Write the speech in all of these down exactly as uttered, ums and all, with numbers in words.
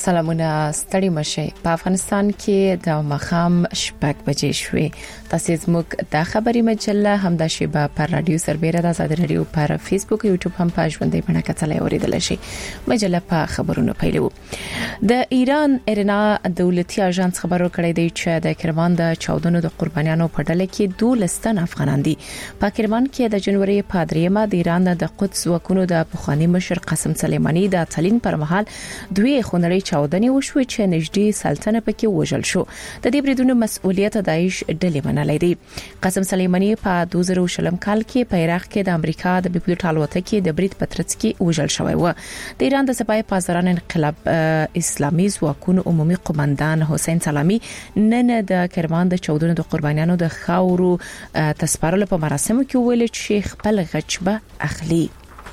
سلامونه ستړي مشه په افغانستان کې د مخام شپږ بجې شوې تاسو زموږ د خبري مجله هم د شیبه پر رادیو سربېره د آزاد رادیو پر فیسبوک یوټیوب هم په ژوندۍ بڼه کتلای اوریدل شي مجله په خبرونو پیلو د ایران ایرنا دولتي اژانس خبرو کړی دی چې د کرمان د چاودنو د قربانیانو په ډله کې دولستان افغانان دي په کرمان کې د جنوري په دریمه د ایران د قدس وکونو د پخوانی مشر قاسم سلیمانی د تلین پر مهال دوی خونړی چاودنې وشوې چې نږدې سلطنه پکې وژل شو د دې بریدونو مسؤلیت داعش ډلې منلې دي قاسم سلیمانی په دوه زره شلم کال کې په عراق کې د امریکا د بیپیوټ الوتکې د برید پترڅ کې وژل شوی و د ایران د سپاه پاسداران انقلاب اسلامي ځواکونو عمومي قومندان حسین سلامي نن د کرمان د چاودنو د قربانیانو د خاورو تسپارلو په مراسمو کې ویل چې خپل غچبه اخلي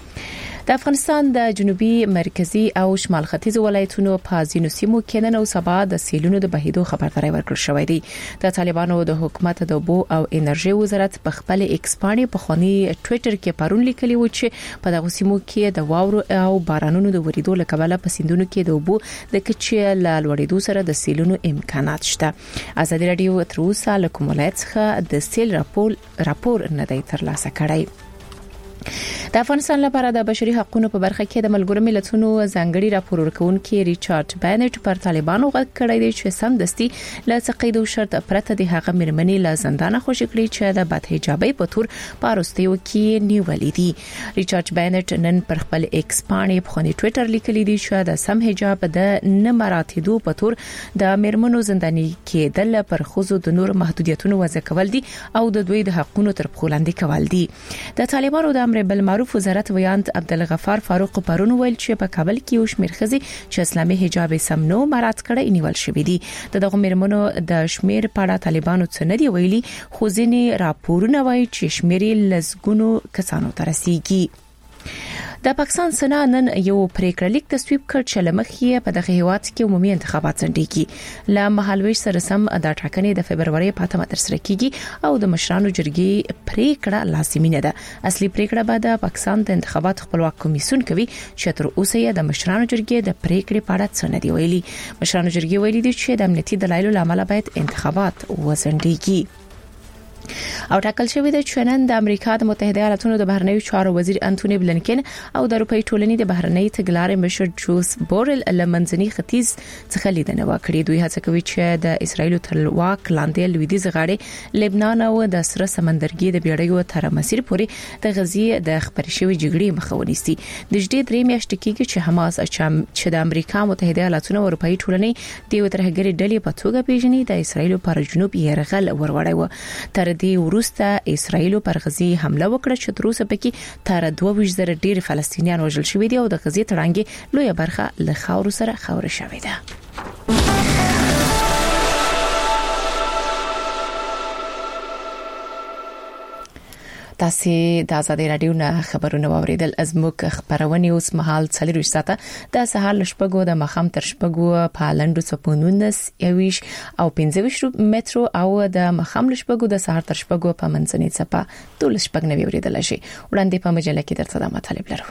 د افغانستان د جنوبي مرکزی او شمال ختیځ ولایتونو په ځینو سیمو کې نن او سبا د سیلونو د بهیدو خبرداري ورکړل شوې ده د طالبانو د حکومت د اوبو او انرژي وزارت په خپل ایکس باندې په خوني ټوئیټر کې پرون لیکلی و چې په دغه سیمو کې د واورو او بارانونو د وریدو لکبله په سیندونو کې د اوبو د کچې لوړېدو سره د سیلونو امکانات شته آزاد رادیو تر اوسه له کوم ولایت څخه د سیل راپور راپور نه دی ترلاسه کړی د افغانستان لپاره د بشري حقوقو په برخه کې د ملګرو ملتونو ځانګړي راپور ورکونکي ریچارډ بانټ پر طالبانو غږ کړی دی چې سمدستي له څقید او شرط پرته د هغه مرمنې له زندان خوشی کړی چې د بد حجابي په تور پاروستیو کې نیولې دي ریچارډ بانټ نن پر خپل ایکس باندې په خوني ټوئیټر لیکلی دی چې د سم حجاب د نه مراتبو په تور د مرمنو زنداني کېدل پر خوځو د نور محدودیتونو وضع کول دي او د دوی د حقوقو تر پښو لاندې کول دي د طالبانو د امر بالمعروف وزارت ویاند عبدالغفار فاروق پرون ویل چې په کابل کې یو شمېر خزي چې اسلامي حجاب سم نو مراد کړي نیول شوې دي دغه مرمنو د شمېر په اړه طالبانو څه نه دی ویلي خو ځینې راپورونه وایي چې شمېر لزګونو کسانو ته رسیدي د پاکستان سنا نن یو پریکړه لیک تصویب کړ چې لمخې په دغه هیواد کې عمومي انتخابات ځنډيږي ل مهالويش سره سم د ټاکنې د فبرवरी په اتمه تر سره کیږي او د مشرانو جرګې پریکړه لازمي نه ده اصلي پریکړه به د پاکستان د انتخابات خپلواک کمیسیون کوي چې تر اوسه یې د مشرانو جرګې د پریکړې په اړه څه نه دی ویلي مشرانو جرګې ویلي دي چې د امنیتي دلایلو لامل باید انتخابات وځنډيږي او ټاکل شوی دی چې نن د امریکا د متحده ایالاتونو د بهرنیو چارو وزیر انټونی بلنکن او د اروپای ټولنې د بهرنی تګلارې مشر جوس بورل لمنځني ختیځ څخه لیدنه وکړي دوی هڅه کوي چې د اسرایل تر واک لاندې لویدیځ غاړې لبنان او د سره سمندرګي د بیړیو تر مسیر پورې د غزي د خبري شوی جګړې مخه ونیسي د جدي درې میاشتې کې چې حماس چې د امریکا متحده ایالاتونو او اروپای ټولنې د وترهګری ډلې په توګه پیژني د اسرایل پر جنوب یرغل وروړی و تر دې وروسته اسرایل پر غزي حمله وکړه چې تر اوسه پکې تر دوه ویشت زره ډیر فلسطینیان وژل شوي دي او د غزي تړانګي لویه برخه له خاور سره خاور شوې ده تاسو د آزاد رادیو نه خبرونه واوریدل ازموږ خبرونه اوس مهال څلور ساعته د سهار لشپګو د مخام تر شپګو په لندو سپونونس یويش او پنځه مترو او د مخام لشپګو د سهار تر شپګو په منځنۍ څپه ټول شپګ نه وریدل شي وړاندې په مجله کې درته د مطالب لرو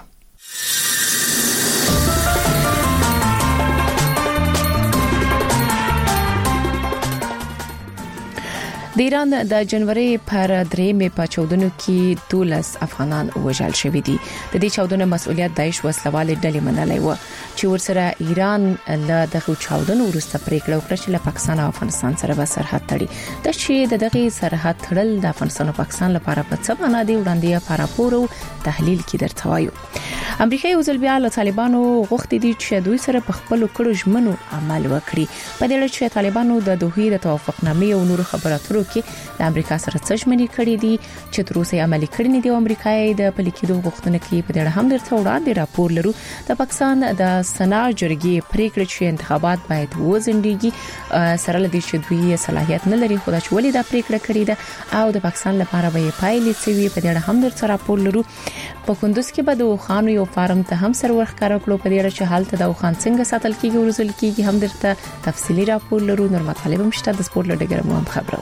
د ایران د جنوري پر درېمه په چاودنو کې دولس افغانان وژل شوي دي د دې چاودنو مسؤلیت داعش وسلواله ډلې منلې و چې ورسره ایران له دغه چاودنو وروسته پریکړه وکړه چې له پاکستان او افغانستان سره به سرحد تړي د چې دغه سرحد تړل د افغانستان او پاکستان لپاره په څه معنا دی وړاندې په راپور او تحلیل کې درته وایو امریکا یو ځل بیا له طالبانو غوښتي دي چې دوی سره په خپل کړو ژمنو عمل وکړي په دې اړه چې طالبانو د دوه د توافقنامې او نور خبراتو کې د امریکا سره څشمنې کړې دي چې تر اوسه عملي کړې نه دي او امریکا د پلیکېدو غوښتنه کوي په دې اړه هم درته وړاندې راپور لرو د پاکستان د سنا جرګې پریکړه چې انتخابات باید وځنډيږي سره لدی چې دوی صلاحیت نه لري خو دا چې ولې دا پریکړه کړې ده او د پاکستان لپاره به پایلې څه په دې اړه هم درته راپور لرو په کندوز کې به د خانو یو فارم ته هم سر ورخکاره کړو په دې اړه چې حالت د خان څنګه ساتل کیږي ورزل کیږي هم درته تفصیلی راپور لرو نور مطالب هم شته د سپورت لډګر مو هم خبرو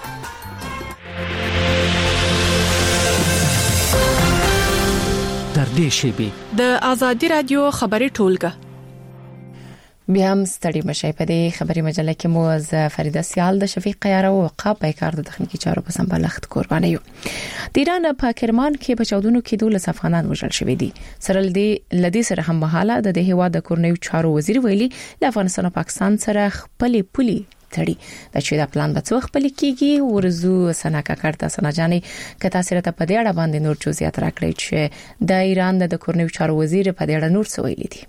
در دې شیبې د آزادي رادیو خبري ټولګه بیا هم ستړي مشي په دې خبري مجله کې مو از فریده سیال د شفیق قیاره او عقاب پیکار د تخنیکی چارو په سمبالښت قرباني یو د ایران په کرمان کې په چودونو کې دولس افغانان وژل شوې دي سره لدی لدی سره هم مهاله د دې هوا د کورنیو چارو وزیر ویلي د افغانستان او پاکستان سره خپل پولي تړي د چې دا پلان به څو خپل کیږي ورزو سناکا کارته سنجاني کته سره ته په دې اړه باندې نور جزئیات راکړي چې د ایران د کورنیو چارو وزیر په دې اړه نور څه ویلي دي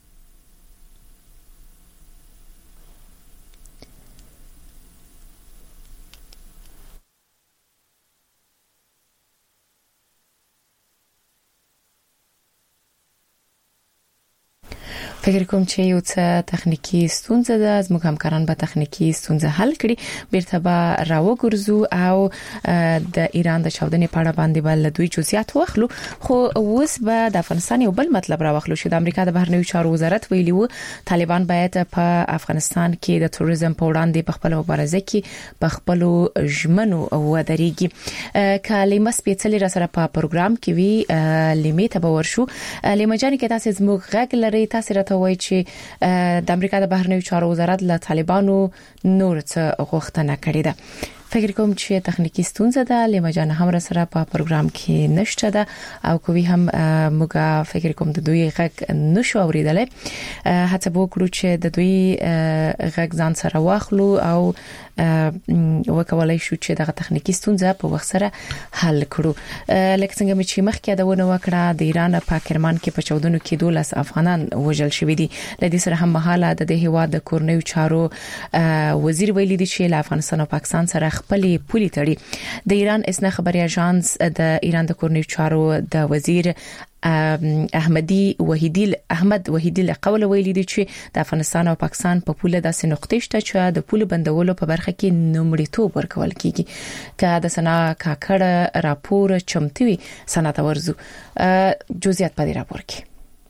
فکر کوم چې یو څه تخنیکی ستونزه ده از موږ همکاران به تخنیکی ستونزه حل کړي بیرته به راوګرځو او د ایران د چاودنې په اړه باندې بل دوی جزئیات واخلو خو اوس به د افغانستان یو بل مطلب راوخلو چې د امریکا د بهرنیو چارو وزارت ویلي وو طالبان باید په افغانستان کې د توریزم په وړاندې په خپل مبارزه کې په خپل ژمنو ودرېږي کلمه سپیڅلې را سره په پروګرام کې وی لیمیت به ورشو لیمجاني کې تاسو زموږ غږ لري تاسو وای چې د امریکا د بهرنیو چارو وزارت له طالبانو نور څه غوښتنه کړې ده فکر کوم چې تخنیکی ستونزه ده لمجان هم سره په پروګرام کې نشته ده او کوي هم موږ فکر کوم د دوی غږ نشو اوریدل هڅه وکړو چې د دوی غږ ځان سره واخلو او وکولای شو چې دغه تخنیکی ستونزه په وخت سره حل کړو لکه څنګه چې مخکې دا ونه وکړه د ایران په کرمان کې په چودنو کې دولس افغانان وژل شوې دي لدې سره هم مهاله د هیواد د کورنیو چارو وزیر ویلي دي چې له افغانستان او پاکستان سره خپل پولي تړي د ایران اسنه خبري اژانس د ایران د کورنیو چارو د وزیر احمدی وحیدی احمد وحیدی له قول ویلي دي چې د افغانستان او پاکستان په پوله داسې نقطې شته چې د پوله بندولو په برخه کې نومړیتوب ورکول کیږي که د سنا کاکړه راپور چمتوي سنت ورزو جزئیات په دې راپور کې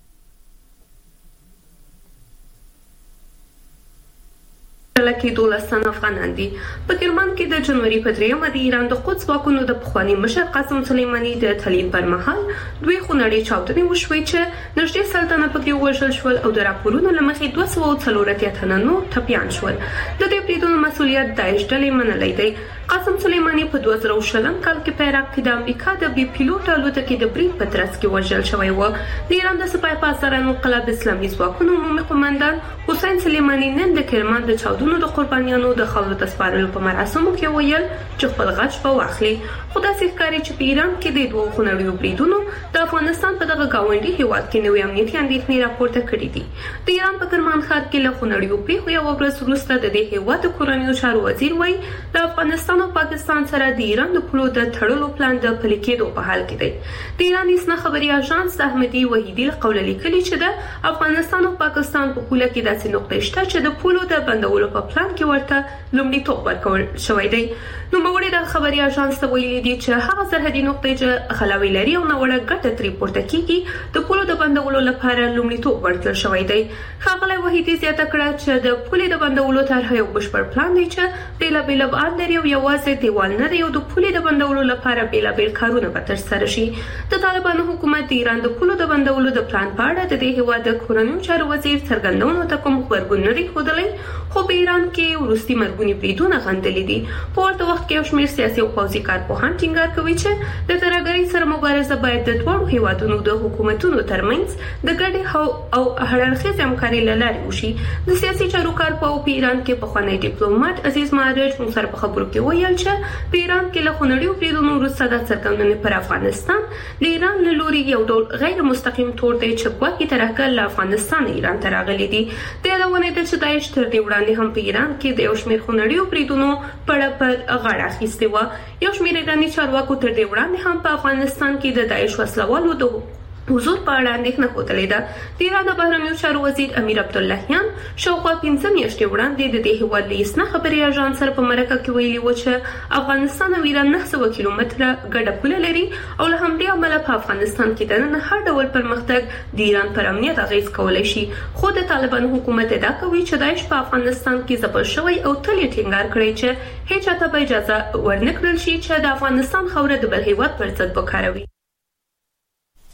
لکه دولسان افغانان دي په کرمان کې د جنوري په دریمه د ایران د قدس واکونو د پخوانی مشر قاسم سلیمانی د تلین پر مهال دوی خونړی چاودنې وشوي چې نږدې سلطنه پکې وژل شول او د راپورونو لمخې دوه سوه څلور اتیا تنه نور ټپيان شول د دې بریدونو مسؤلیت داعش ډلې منلې دی قاسم سلیمانی په دوه زره شلم کال کې په عراق کې د امریکا د بي پیلوټ الوتکې د برید په ترڅ کې وژل شوی و د ایران د سپاه پاسداران انقلاب اسلامي ځواکونو عمومي قومندان حسین سلیمانی نن د کرمان د چاودنو د قربانیانو د خاورو د سپارلو په مراسمو کې ویل چې خپل غچ به واخلي خو داسې ښکاري چې په ایران کې د دوه خونړیو بریدونو د افغانستان په دغه گاونډي هیواد کې نوې امنیتي اندېښنې راپورته کړې دي د ایران په کرمان ښار کې له خونړیو پیښو یو ورځ وروسته د دې هیواد د کورنیو چارو وزیر وایي د افغانستان او پاکستان سره د ایران د پولو د تړلو پلان د پلي کېدو په حال کې دی د ایران اسنه خبري اژانس احمدی وحیدی له قول لیکلي چې د افغانستان او پاکستان په پوله کې داسې نقطې شته چې د پولو د بندولو په پلان کې ورته لومړیتوب ورکول شوی دی نو موږ د خبري اژانس ته ویلي دي چې هغه سرحدي نقطې چې خلاوي لري او نوړه ګټه تری پورته کیږي د پولو د بندولو لپاره لومړیتوب ورکړل شوی دی خغله وحیدی زیاته کړه چې د پولې د بندولو طرح یو بشپړ پلان دی چې بیل بیل بار لري او یوازې دیوال نه دی او د پولې د بندولو لپاره بیل بیل کارونه به ترسره شي د طالبانو حکومت د ایران د پولو د بندولو د پلان په اړه د دې هیواد د کورنیو چارو وزیر څرګندونو ته کوم خبرګون نه دی ښودلی خو په ایران کې ورستي مرګونی بریدونه غندلې دي په ورته وخت کې یو شمېر سیاسي او پوځي کارپوهان ټینګار کوي چې د ترهګرۍ سره مبارزه باید د دواړو هیوادونو د حکومتونو ترمنځ د ګډې او هررخیزې همکارۍ له لارې وشي د سیاسي چارو کارپوه په ایران کې پخوانی ډیپلوماټ عزیز معرج موږ سره په خبرو کې ویل چې په ایران کې له خونړیو بریدونو وروسته د څرګندونې پر افغانستان د ایران له لوري یو ډول غیر مستقیم تور دی چې ګواکې ترهګر له افغانستان ایران ته راغلي دي د یادونې ده چې داعش تر دې وړاندې هم په ایران کې د یو شمېر خونړیو بریدونو پړه پر غاړه اخیستې وه یو شمېر ایراني چارواکو تر دې وړاندې هم په افغانستان کې د داعش وسلوالو د حضور په اړه اندېښنه ښودلې ده د ایران د بهرنیو چارو وزیر امیر عبداللهیان شاوخوا پنځه میاشتې وړاندې د دې هیواد له اسنه خبري اژانس سره په مرکه کې ویلي و چې افغانستان او ایران نه سوه کیلومتره ګډه پوله لري او له همدې امله په افغانستان کې دننه هر ډول پرمختګ د ایران پر امنیت اغیز کولی شي خو د طالبانو حکومت ادعا کوي چې داعش په افغانستان کې ځپل شوی او تل یې ټینګار کړی چې هیڅ چاته به اجازه ورنکړل شي چې د افغانستان خاوره د بل هیواد پر ضد وکاروي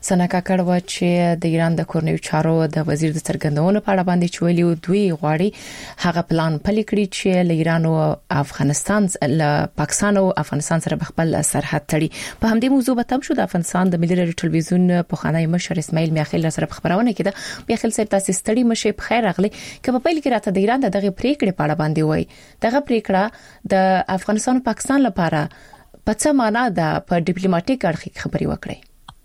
سنا کاکړ و چې د ایران د کورنیو چارو د وزیر د څرګندونو په اړه باندې چویلی دوی غواړي هغه پلان پلي کړی چې له ایران او افغانستان له پاکستان او افغانستان سره خپل سرحد تړي. په همدې موضوع به تم شو د افغانستان د ملي رادیو ټلویزیون په خانه مشر اسماعیل میاخیل سره خبرونه کړه. میاخیل صاحب تاسو ستړي مشه په خیر اغلی کله په پیل کې راته د ایران دغه پریکړه په اړه باندې وای دغه پریکړه د افغانستان او پاکستان لپاره په څه معنا ده په ډیپلوماټیک اړخ خبري وکړي.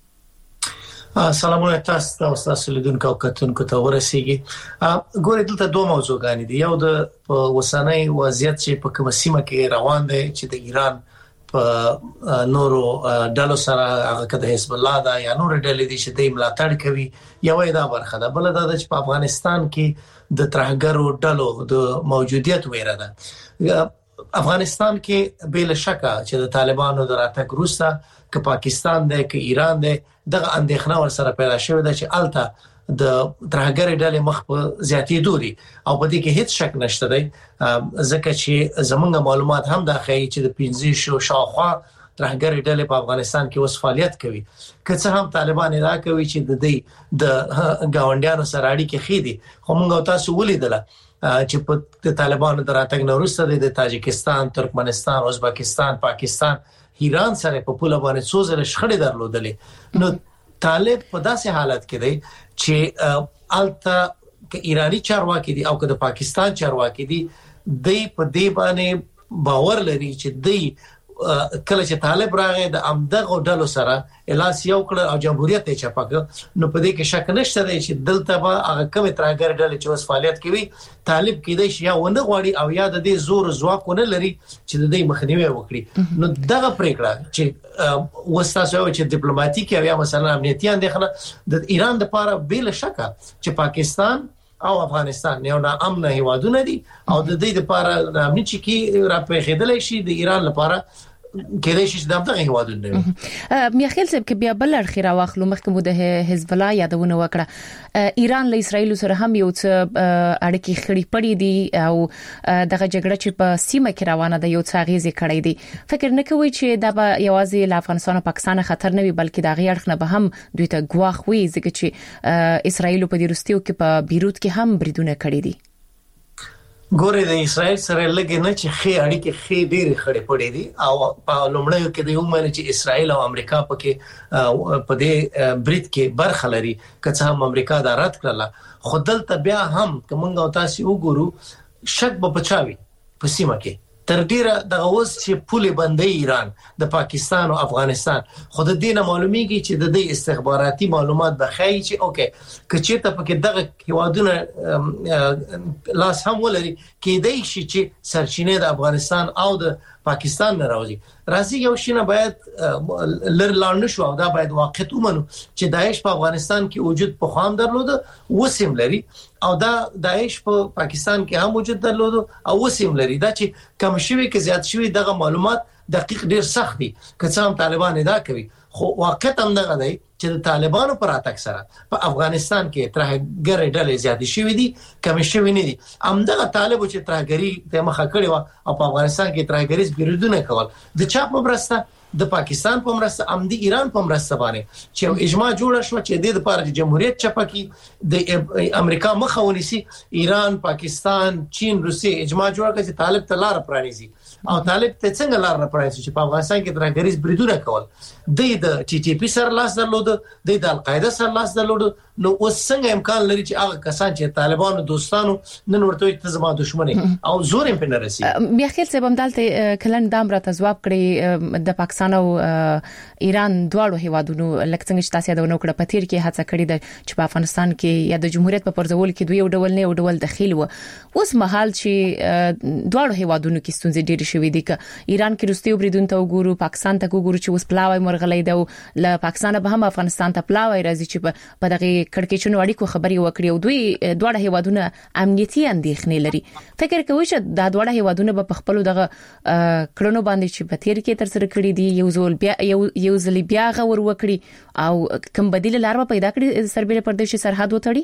سلامونه تاسو او تاسو لیدونکو او کتونکو ته ورسیږي. ګورې دلته دوه موضوعګان دي. یو د وسنۍ وضعیت چې په کومه سیمه کې روان دی چې د ایران په نورو ډلو سره هغه کده حزب الله دا یا نور ډلې دي چې د ملاتړ کوي یو دا برخه ده. بل دا چې په افغانستان کې د ترهګرو ډلو د موجودیت ویره ده. افغانستان کې بل شکه چې د طالبانو د راتګ وروسته که پاکستان دی که ایران دی دغه اندېښنه ور سره پیدا شوې ده چې الته د ترهګر ډلې مخ په زیاتې دوري او په دې کې هیڅ شک نشته دی ځکه چې زمونږ معلومات هم دا ښیي چې د پنځه شو شاوخوا ترهګر ډلې په افغانستان کې اوس فعالیت کوي. که څه هم طالبان دا کوي چې د دې د گاونډیانو سره اړیکې خېدي خو موږ تاسو ولیدل چې په طالبانو دراتګ نورسته د تاجکستان، ترکمنستان، ازبکستان، پاکستان، ایران سره په پوله باندې څوزره شخړې درلودلې. نو طالب په داسې حالت کې دی چې الته ک ایرانی چارواکي دي او که د پاکستان چارواکي دي د په دې باندې باور لري چې د کله چې طالب راغی د امدغه ډلو سره الاس یو کړ او جمهوریت یې چپک نو په دې کې شک نشته دی چې دلته به هغه کوم ترهګر ډلې چې اوس فعالیت کوي طالب کېدای شي یا ونه غواړي او یا د دې زور ځواکونه لري چې د دې مخنیوي وکړي. نو دغه پریکړه چې وستاسو چې ډیپلوماټیک یا مثلا امنیتي اندېښنه د ایران لپاره بل شکه چې پاکستان او افغانستان یو نه امن هیوادونه دي او د دې لپاره امنیتي چې را پیښېدل شي د ایران لپاره کله چې دغه هیوادونه دي. میاخیل صاحب کې بیا بل اړخیرا واخلو مخکې مو د حزب الله یادونه وکړه. ایران له اسرایل سره هم یو څه اړیکې خړې پړې دي او دغه جګړه چې په سیمه کې روانه ده یو څه غیزه کړې دي. فکر نه کوي چې دا به یوازې له افغانستان او پاکستان خطر نه وي بلکې دا غي اړخ نه به هم دوی ته ګواخ وي ځکه چې اسرایل په دې رستیو کې په بیروت کې هم بریدونه کړې دي. ګورې د اسرائیل سره لګي نه چې خې اړیکې خې ډېرې خړې پړې دي او په لومړیو کې د یو معنی چې اسرائیل او امریکا پکې په دې برید کې برخه لري که څه هم امریکا دا رد کړله خو دلته بیا هم کومنګ او تاسو وګورو شک به پچاوي په سیمه کې تر ډیره د اوس چې پولې بندي ایران د پاکستان او افغانستان خو د دینه معلومیږي چې د دې استخباراتي معلومات به خایي چې اوکې کچې ته پکې دغه هوادونه لاس هم ولري کېدای شي چې سرچینه د افغانستان او د پاکستان نه راوځي. راځي یو شینه باید لر لاړ نشو او دا باید واقعیت ومنو چې داعش په افغانستان کې وجود په خام درلود وسیم لري او دا داعش په پاکستان کې هم وجود درلود او وسیم لري. دا چې کم شوی کې زیات شوی دغه معلومات دقیق ډیر سخت دي که څه هم طالبان ادا کوي خو واقعیت هم دغه دی چې د طالبانو پر اتک سره په افغانستان کې ترهګر ډلې زیاتې شوې دي کم شوې نه دي. همدغه طالب چې ترهګری ته مخه کړی و او په افغانستان کې ترهګریز بیرودونه کول د چا په مرسته د پاکستان په مرسته ام د ایران په مرسته باندې چې اجماع جوړ شو چې د لپاره جمهوریت چپکی د امریکا مخه ونیسي ایران، پاکستان، چین، روسیه اجماع جوړ کړي چې طالب ته لار پرانیزي او طالب ته څنګه لار نه پرانیزي چې په افغانستان کې ترهګریز بریدونه کول د ټي ټي پی سره لاس درلود د القاعده سره لاس درلود. نو اوس څنګه امکان لري چې هغه کسان چې طالبانو دوستانو نن ورته ته زما دښمني او زور هم نه رسي. بیا خیر څه بمدالته کلن دام را تجواب کړی د پاکستان او ایران دواړو هیوادونو لکه څنګه چې تاسو دا ونو کړه پتیر کې هڅه کړې ده چې په افغانستان کې یا د جمهوریت په پرځول کې دوی یو ډول نه یو ډول دخیل و. اوس مهال چې دواړو هیوادونو کې ستونزې ډېرې شوې دي ک ایران کې رستیو بریدون ته وګورو پاکستان ته وګورو چې اوس پلاوی مرغلې ده له پاکستان به هم افغانستان ته پلاوی راځي چې په دغه کړکېچونو اړیکو خبري وکړي او دوی دواړه هیوادونه امنیتي اندېښنې لري. فکر کوي چې دا دواړه هیوادونه به په خپل دغه کړنو باندې چې په تیر کې تر سره کړی دي یو ځل بیا یو یو ځل بیا غور وکړي او کوم بدیل لار پیدا کړي سربېره پردیش سرحد وتړي.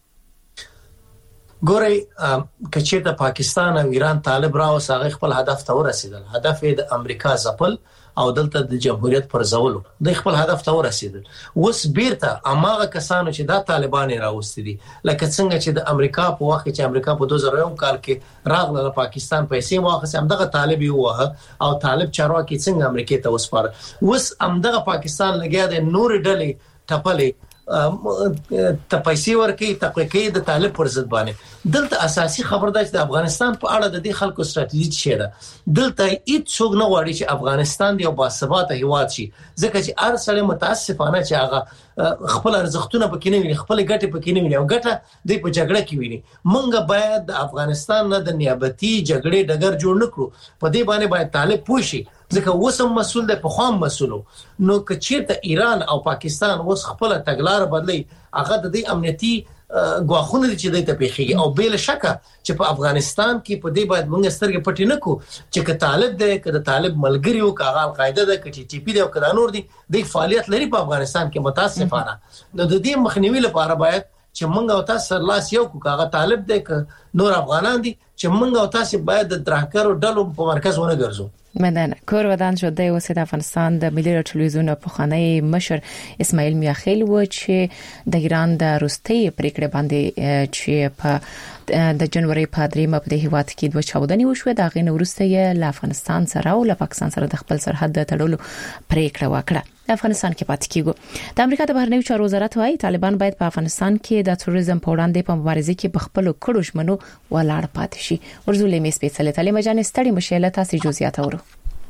ګوري کچې ته پاکستان او ایران طالب راو ساغه خپل هدف ته ورسېدل. هدف د امریکا ځپل او دلته د جمهوریت پر ځولو د خپل هدف ته ورسېدل. اوس بیرته اماغه کسانو چې دا طالبان راوستي دي لکه څنګه چې د امریکا په وخت چې امریکا په دوه زره یو کال کې راغله پاکستان پیسې واخیسته همدغه طالب یو وه او طالب چارواکي څنګه امریکا ته وسپاره. اوس همدغه پاکستان لګیا د نور ډلې ټپلې ته پیسې ورکي تقویقي د طالب پر ضد باندې. دلته اساسي خبر ده چې د افغانستان په اړه د دې خلکو ستراتیژي څه ده. دلته هیڅ څوک نه غواړي چې افغانستان دی او باثباته هیواد شي ځکه چې هر سړی متاسفانه چې هغه خپل ارزښتونه پکې نه ویني خپل ګټه پکې نه ویني او ګټه د په جګړه کې ویني. مونږ باید د افغانستان نه د نیابتي جګړې ډګر جوړ نکړو. په دې باندې باید طالب پوښي ځکه وسم مسول د په خام مسولو نو که چیرته ایران او پاکستان وس خپل تګلار بدلی هغه د دې امنیتي غواخونه چې د ته پیخي او بل شکه چې په افغانستان کې په دې باید موږ سترګې پټې نه کو چې که طالب دی که د طالب ملګری او که هغه القاعده ده که ټي ټي پی دی او که نور دی د فعالیت لري په افغانستان کې متاسفانه. نو د دې مخنیوي لپاره باید چې موږ او تاسو لاس یو کو هغه طالب دی که نور افغانان دي چې موږ او تاسو باید د درهکرو ډلو په مرکز ونه ګرځو. مننه. کور ودان شو د اوسید افغانستان د ملي ټلویزیون په خانه مشر اسماعیل میاخیل و چې د ایران د روستي پریکړه باندې چې په د جنوري په دریمه په هیواد کې دوه چاودنې وشوه د غین ورسته له افغانستان سره او له پاکستان سره د خپل سرحد تړلو پریکړه وکړه. افغانستان کې پاتې کیږي. د امریکا د بهرنیو چارو وزارت وايي طالبان باید په افغانستان کې د تروریزم په وړاندې په مبارزه کې په خپل کړو ژمنو ولاړ پاتې شي. ورزولې مې سپیڅلې تعلیم جان ستړي مشله تاسو جزئیات اورو.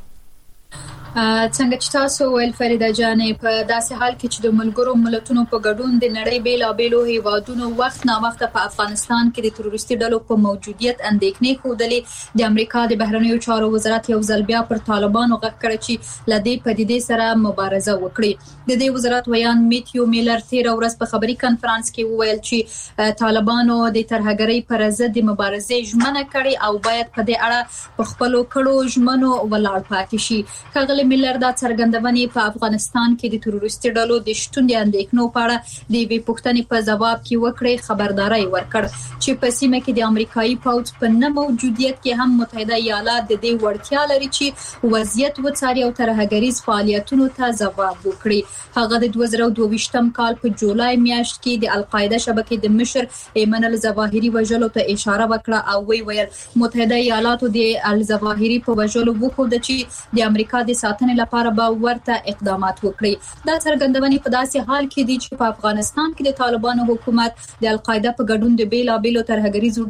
څنګه چې تاسو ویل فریده جانې په داسې حال کې چې د ملګرو ملتونو په ګډون د نړۍ بیلابېلو هیوادونو وخت نا وخت په افغانستان کې د تروریستي ډلو په موجودیت اندېښنې خوده د امریکا د بهرنیو چارو وزارت یو ځل بیا پر طالبانو غږ کړ چې لدې پدیدې سره مبارزه وکړي. د دې وزارت ویان میتیو میلر تیر ورځ په خبري کانفرنس کې وویل چې طالبانو د ترهګرۍ پر ضد د مبارزې ژمنه کړې او باید په دې اړه په خپل کړو ژمنو ولاړ پاتې شي. کغل میلر دا څرګندونې په افغانستان کې د تروریستي ډلو د شتون د اندېښنو په اړه د وی پوښتنې په جواب کې وکړې خبرداري ورکړ چې په سیمه کې د امریکایي پوځ په نه موجودیت کې هم متحده ایالات د دې وړتیا لري چې وضعیت وڅاري او ترهګریز فعالیتونو ته ځواب وکړي. هغه د دوه زره دوه ویشتم کال په جولای میاشت کې د القاعده شبکې د مشر ایمن الظواهری وژلو ته اشاره وکړه او وی ویل متحده ایالاتو د الظواهری په وژلو وکړ چې د امریکا د ساتنې لپاره به ورته اقدامات وکړي. دا څرګندونې په داسې حال کې دي چې په افغانستان کې د طالبانو حکومت د القاعده په ګډون د بیلابېلو ترهګریزو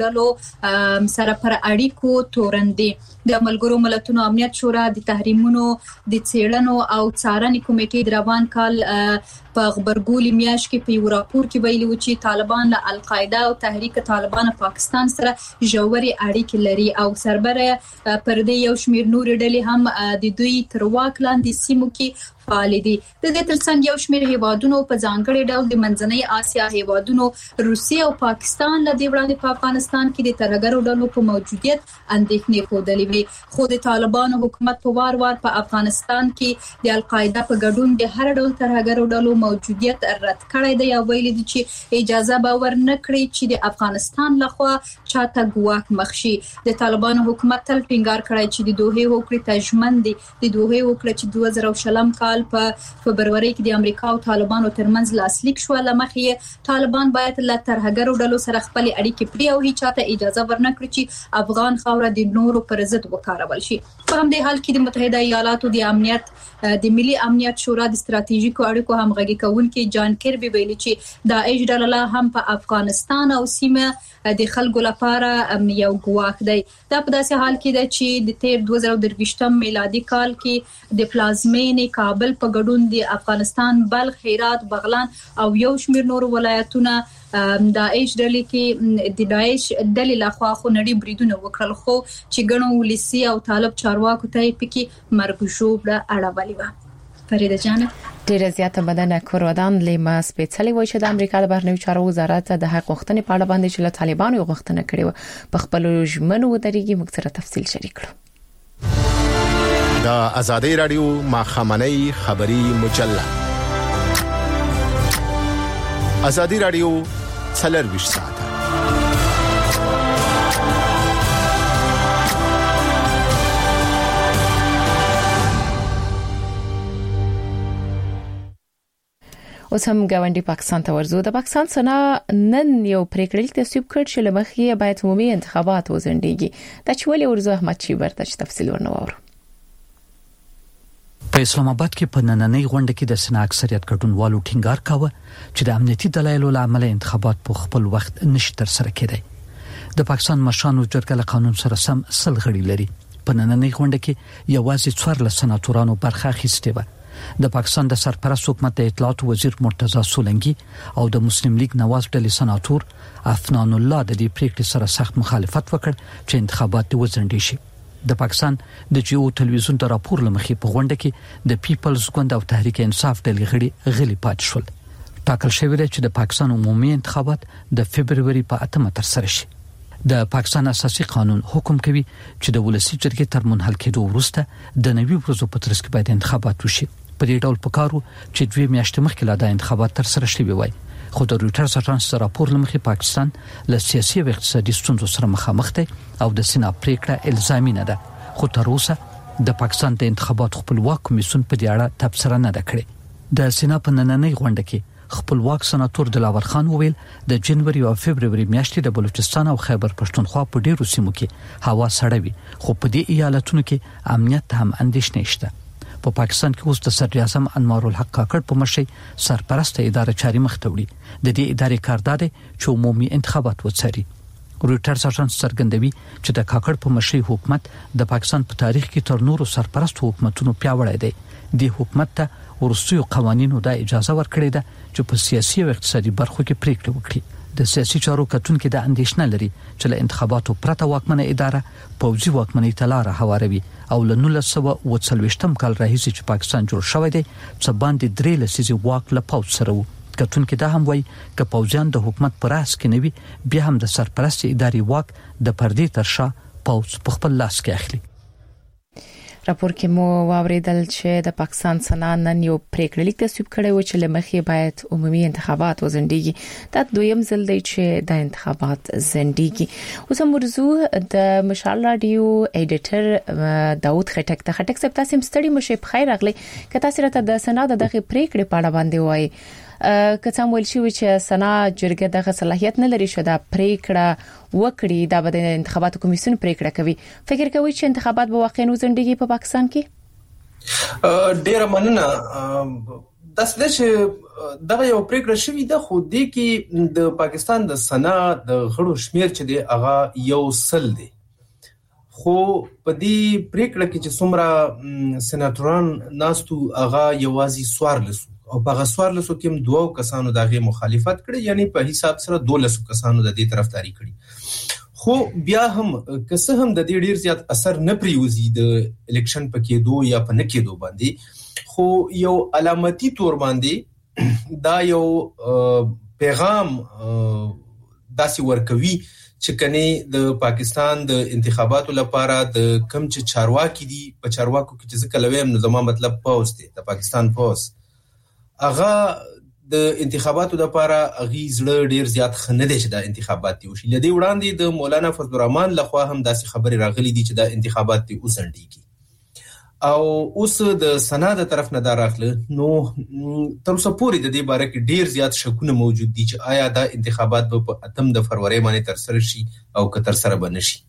ډلو سره پر اړیکو تورندي. د ملګرو ملتونو امنیت شورا د تحریمونو د څېړنو او څارنې کمیټې د روان کال په خبرګولي میاشت کې په یو راپور کې ویلي و چې طالبان له القاعده او تحریک طالبان پاکستان سره ژورې اړیکې لري او سربره پر دې یو شمېر نور ډلې هم د دوی تر واک لاندې سیمو کې فعال دي. د دې ترڅنګ یو شمېر هیوادونو په ځانګړي ډول د منځنۍ اسیا هیوادونو روسیه او پاکستان له دې وړاندې په افغانستان کې د ترهګرو ډلو په موجودیت اندېښنې ښودلې وي. خو د طالبانو حکومت په وار وار په افغانستان کې د القاعده په ګډون د هر ډول ترهګرو ډلو موجودیت رد کړی دی او ویلي دي چې اجازه به ورنه کړي چې د افغانستان لخوا چاته ګواښ مخ شي. د طالبانو حکومت تل ټینګار کړی چې د دوه هوکړې تضمن دي. د دوه هوکړه چې دوه زره شلم کال په فبرवरी کې د امریکا او طالبانو ترمنځ لاسلیک شو لمخې طالبان باید له ترهګرو ډلو سره خپل اړیکې پرې او هیڅ چاته اجازه ورنکړي چې افغان خاوره د نورو پر ضد وکارول شي. په همدې حال کې د متحده ایالاتو د امنیت د ملي امنیت شورا د ستراتیژیکو اړیکو همغږي کوونکي جان کیربي ویلي چې داعش ډله هم په افغانستان او سیمه د خلکو لپاره یو ګواښ دی. دا په داسې حال کې ده چې د تیر دوه زره درویشتم میلادي کال کې د پلازمینې کابل په ګډون د افغانستان بلخ، هرات، بغلان او یو شمېر نور ولایتونه داعش ډلې کې د داعش ډلې لخوا خونړي بریدونه وکړل خو چې ګڼو ولسی او طالب چارواکو ته پکې مرګ ژوبله اړولې و. فریده جان ډیره زیاته بدنه کورودان لیما سپیڅلې وای چې د امریکا د بهرنیو چارو وزارت د حق غوښتنې په اړه باندې چې له طالبانو غوښتنه کړې و په خپل ژمنو ودرېږي موږ سره تفصیل شریک کړو. د ازادي رادیو ماخامنۍ خبري مجله ازادي رادیو څلور ساعت اوس هم ګاونډي پاکستان ته ورزو. د پاکستان سنا نن یو پریکړه تصویب کړ چې لمخې باید عمومي انتخابات وزنديږي. د چولې ورزو احمد شیبر ته تفصیل ورنوور. په اسلام آباد کې په نننۍ غونډه کې د سنا اکثریت ګډونوالو ټینګار کاوه چې د امنیتي دلایلو له امله انتخابات په خپل وخت نشي تر سره کېدای. د پاکستان مشرانو جرګه له قانون سره سم سل غړي لري. په نننۍ غونډه کې یوازې څوارلس سناتورانو برخه اخیستې و. د پاکستان د سرپرست حکومت د اطلاعات وزیر مرتضی سولنګي او د مسلم لیگ نواز ډلې سناتور افنان الله د دې پریکړې سره سخت مخالفت وکړ چې انتخابات وزندي شي. د پاکستان د جیو ټلویزیون د راپور لمخې په غونډه کې د پیپلز ګوند او تحریک انصاف ډلې غړي غلي پات شول. ټاکل شوی دی چې د پاکستان عمومي انتخابات د فبرवरी په اتمه تر سره شي. د پاکستان اساسي قانون حکم کوي چې د ولسی جرګې تر منحل کېدو وروسته د نوي ورځو په ترڅ کې باید انتخابات وشي. په دې ډول پکارو چې دوی میاشتې مخکې لا د انتخابات تر سره شوي وای. خو د رويټرز اژانس راپور لمخې پاکستان له سیاسي او اقتصادي ستونزو سره مخامخ دی او د سنا پریکړه الزامي نه ده. خو تر اوسه د پاکستان د انتخاباتو خپلواک کمیسیون په دې اړه تبصره نه ده کړې. د سنا په نننۍ غونډه کې خپلواک سناتور دلاور خان وویل د جنوري او فبرवरी میاشتې د بلوچستان او خیبر پښتونخوا په ډیرو سیمو کې هوا سړه وي، خو په دې ایالتونو کې امنیت هم اندېښنې شته. په پاکستان کې اوس د صدر اعظم انوار الحق کاکړ په مشرۍ سرپرست اداره چاري مخ ته وړي. د دې ادارې کار دی چې عمومي انتخابات وڅاري. رويټرز اژانس څرګندوي چې د کاکړ په مشرۍ حکومت د پاکستان په تاریخ کې تر نورو سرپرست حکومتونو پیاوړی دی. د حکومت ته ورسوي قوانینو د اجازه ورکړې ده چې په سیاسي او اقتصادي برخو کې پریکړه وکړي. د سیاسي چارو کتونکو د اندېښنه لري چې له انتخاباتو پرته واکمنه اداره پوځي واکمنۍ ته لار هواروي او له نولس سوه اوه څلوېښتم کال راهیسې چې پاکستان جوړ شوی دی څه باندې درې لسیزې واک له پوځ سره وو. کتونکو دا هم وایي چې پوځیان د حکومت پر راس کې نوي بیا هم د سرپرست اداري واک د پردې تر شا پوځ په خپل لاس کې اخلي. راپور کې مو واوریدل چې د پاکستان سنا نن یو پریکړه لیک تصویب کړی و چې لمخې باید عمومي انتخابات وزنديږي. دا دویم ځل دی چې د انتخابات زنديږي. اوس موضوع د مشال رادیو ایډیټر داوود خټک ته خټک صاحب تاسو مستړي مشه په خیر راغلی. که تاسو راته د سنا د دغه پریکړې په اړه باندې وایي که څنګه ویل شي چې سنا جرګه دغه صلاحیت نه لري چې دا پریکړه وکړي دا به د انتخاباتو کمیسیون پریکړه کوي. فکر کوي چې انتخابات به واقعا وزنديږي په پاکستان کې؟ ډیر مننه. دا څه چې دا یو پریکړه شوې ده خو د کې د پاکستان د سنا د غړو شمیر چې دی هغه یو سل دی. خو په دې پریکړه کې چې څومره سناتوران ناستو هغه یوازې سوارلس او په غسوارلسو کې هم دوه کسانو دغه مخالفت کړي، یعنی په حساب سره دولس کسانو د دې طرفداري کړي. خو بیا هم که څه هم د دې ډیر زیات اثر نه پریوزي د الیکشن پکې دوه یا په نه کېدو باندې، خو یو علامتي تور باندې دا یو پیغام داسې ورکوي چې کني د پاکستان د انتخاباتو لپاره د کم چې چارواکي دي په چارواکو کې چې څه کلوي نو زما مطلب پوز دی د پاکستان پوز اغه د انتخاباتو لپاره اغي زړه ډیر زیات خنه دي چې د انتخابات دی وشي. لدی وړاندې د مولانا فضل الرحمن لخوا هم داسې خبري راغلي دي چې د انتخابات دی وسنډيږي او اوس د سنا د طرف نه دا راغله. نو تر اوسه پورې د دې باره کې ډیر زیات شکونه موجود دي چې آیا دا انتخابات به په اتم د فروری باندې تر سره شي او که تر سره بنشي.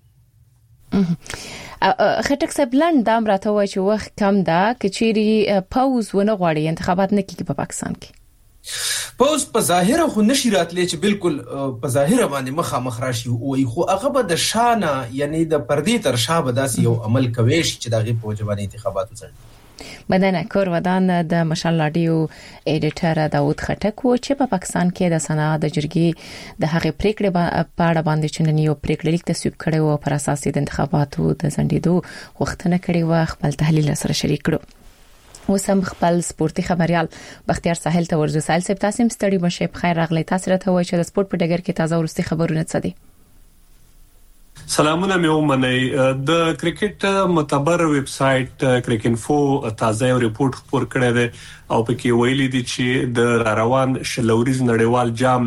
خټک صاحب لاند دام راته وای چې وخت کم ده کچيري پاوز ونه غواړي انتخابات نه کیږي په پاکستان کې. پاوز په ظاهر خو نشي راتلی چې بالکل په ظاهر باندې مخه مخ راشي او خو هغه به د شانه یعنی د پردې تر شا به داسې یو عمل کوي چې دغه په وجه انتخابات وڅړي. بدنه کور ودان د مشال رادیو ایډیټر داوود خټک و چې په پاکستان کې د سنا د جرګې د هغه پریکړې په اړه باندې چې نن یو پریکړه لیک تصویب کړي او پر اساس د انتخاباتو د زندیدو وختونه کړي و خپل تحلیل سره شریک کړو. اوس هم خپل سپورتي خبريال بختیار ساحل ته ورزو. ساحل صاحب تاسو مستړي مشه په خیر راغلی. تاسو راته وایي چې د سپورت په ډګر کې تازه ورستي خبرونه څه دي؟ سلامونه مې ومنئ. د کرکټ معتبر ویب سټ کرکینفو تازه یو ریپورت خپور کړی دی او پکې ویلي دي چې د روان شلوريز نړیوال جام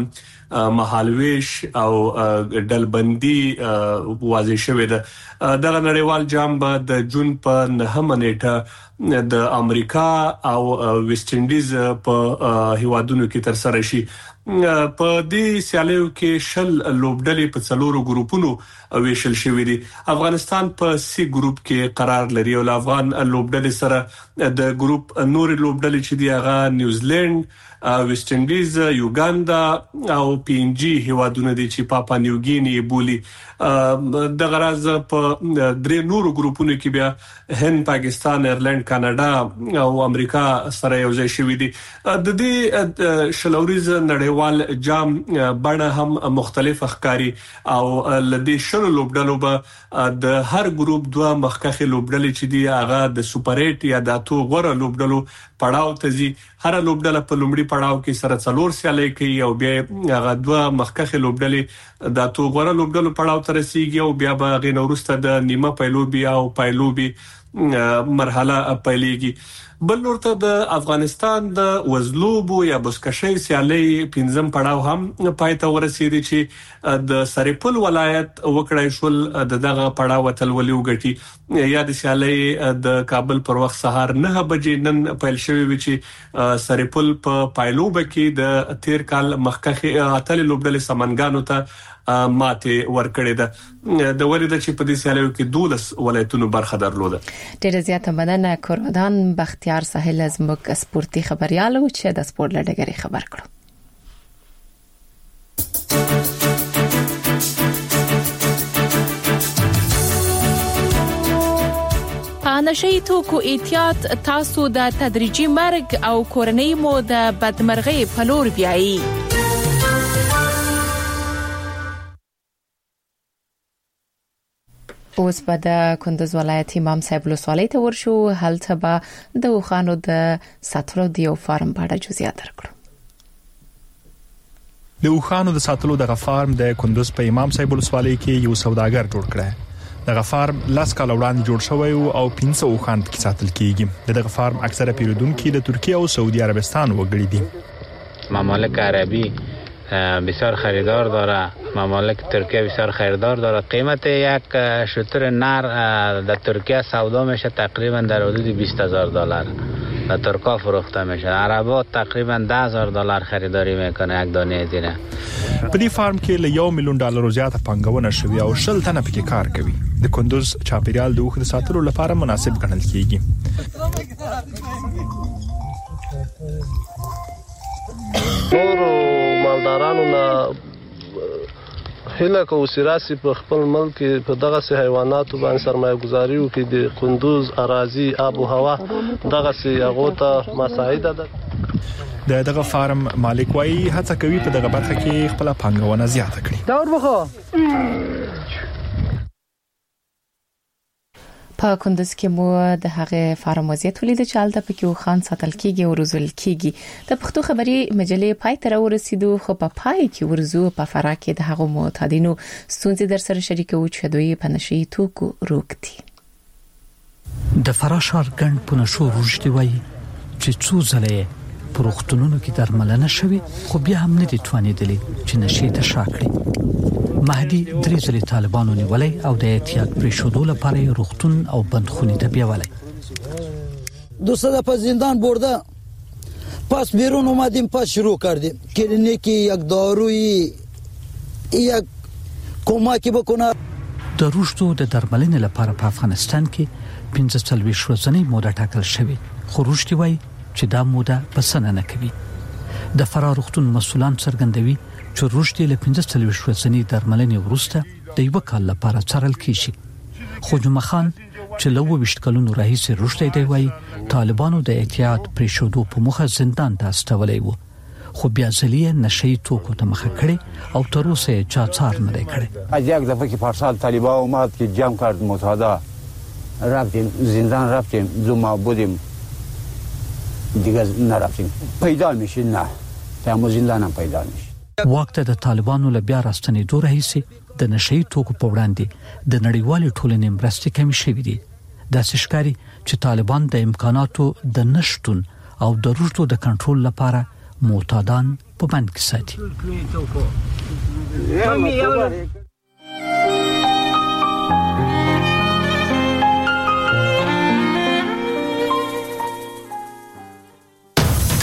مهالويش او ډلبندي واضح شوې ده. دغه نړیوال جام به د جون په نهمه نیټه د امریکا او ویسټ انډیز په هیوادونو کې تر سره شي. په دې سیالیو کې شل لوبډلې په څلورو ګروپونو ویشل شوې دي. افغانستان په سی ګروپ کې قرار لري او افغان لوبډلې سره د ګروپ نور لوبډلې چې دی هغه نیوزیلند، ویسټ انډیز، یوګاندا او پی ان جی هیوادونه دي چې پاپا نیوګینی بولی. د غرض په درې نورو ګروپونو کې بیا هند، پاکستان، ایرلند، کاناډا او امریکا سره یو ځای شوي دي. د دې شلوریز نړیوال جام بڼه هم مختلف ښکاري او لدې شلو لوبډلو به د هر ګروپ دوه مخکخي لوبډلې چې دی هغه د سوپر ایټ یا د اتو غوړه لوبډلو پړاو ته ځي. هر لوبډله په لومړي پړاو کې سره څلور سیالي کوي او بیا هغه دوه مخکخي لوبډلې د اتو غوړه لوبډلو پړاو ته رسیږي او بیا به غي نورسته د نیمه پایلوبي او پایلوبي مرحله پیلېږي. بل ورته د افغانستان د وزلوبو یا بسکشي سیالي پنځم پړاو هم پای ته ورسېدي چې د سرپل ولایت وکړای شول د دغه پړاو تلولي وګټي. یا د سیالي د کابل پر وخت سهار نه بجې نن پیل شوی و چې سرپل په پایلوب کې د تیر کال مخکخي اتل لوبډلې سمنګانو ته ماته ورکړې ده. د ورید چې په دې سیالیو کې دولس ولایتونو برخه درلوده. ډېر زیاته مننه کورودان بختیار ساحل از مک سپورتي خبريالو چې د سپورت لړګري خبر کړو. نشئی توکو احتیاط تاسو د تدریجي مرګ او کورنۍ مو د بدمرغۍ په لور بیایي. اوس په د کندوز ولایت امام صاحب ولسوالۍ ته ورشو. هلته به د وخانو د ساتلو د یو فارم په اړه جزئیات درکړو. د وخانو د ساتلو د فارم د کندوز په امام صاحب ولسوالۍ کې یو سوداګر جوړ کړی. دغه فارم لاس کال وړاندې جوړ شوی او پنځه وخان کې ساتل کیږي. دغه فارم اکثره پیرودونکو د ترکیه او سعودی عربستان وګړي دي. ممالک عربی بسیار خریدار داره، ممالک ترکیه بسیار خریدار داره. قیمت یک شتر نر در ترکیه سودا میشه تقریبا در حدود بیست هزار دلار و ترکا فروخته میشه. عربا تقریبا ده هزار دلار خریداری میکنه یک دانه زینه. په دې فارم کې له یو میلیون ډالر زیاته پانګونه شوې او شل تنه پکې کار کوي. د کندوز چاپیریال د وخت ساتلو لپاره مناسب ګڼل کیږي. نور مالدارانو نه هله کو سیراسي په خپل ملک په دغه سي حیواناتو باندې سرمایه گذاري وکړي. د کندوز اراضي آب او هوا دغه سي هغه ته مساعده ده. د دغه فارم مالک وايي هڅه کوي په دغه برخه کې خپل پانګونه زیاته کړي. دا وربخه په کندوز کې مو د هغه فارم وضعیت ولید چې حالت پکې وخان ساتل کیږي او روزل کیږي. د پښتو خبري مجلې پای تر ورسېدو خو په پای کې ورزو په فرا کې د هغه معتادینو ستونزې در سره شریکو چې دوی په نشي توکو روکتي. د فرا شهر ګڼ په نشو روشتي وای چې څو ځله پروختونونو کې درملنه شوي خو بیا هم نه دي توانېدلې چې نشي ته شاکړي. مهدي درې ځلې طالبانو نیولې او د احتیاط پرې شودو لپاره روختون او بندخونې ته بیاولې. دوستا په زندان برده پس بیرون اومدیم پس شروع کردیم کلینیکی یک دارویی یک کمکی بکنه. د روشتو د درملنې لپاره په افغانستان کې پنځه څلوېښت ورځې موده ټاکل شوې خو روشتي وایي چې دا موده بسنه نه کوي. د فرا روختون مسؤلان څرګندوي چې روشتي له پنځه څلوېښت ورځې درملنې وروسته د یو کال لپاره څارل کیږي. خو جمعه خان چې له وشت کلونو راهیسې روشتي دی وایي طالبانو د احتیاط پرې شودو په مخه زندان ته استولې وو خو بیا ځلې نشي توکو ته مخه کړي او تر اوسه چا څار نه کړي. از یک دفعه که پارسال طالبان اومد که جمع کرد متحده رفتیم زندان رفتیم دو ماه بودیم دیگه نرفتیم. پیدا میشه نه تمام زندان هم پیدا میشه. وخت د طالبانو له بیا راستنې دوه رئیس د نشي توکو په وړاندې د نړیوال ټولنې مرستې کمی شوې دي. د سشکاري چې طالبان د امکاناتو د نشټون او د روشتو د کنټرول لپاره معتادان په بند کې ساتي.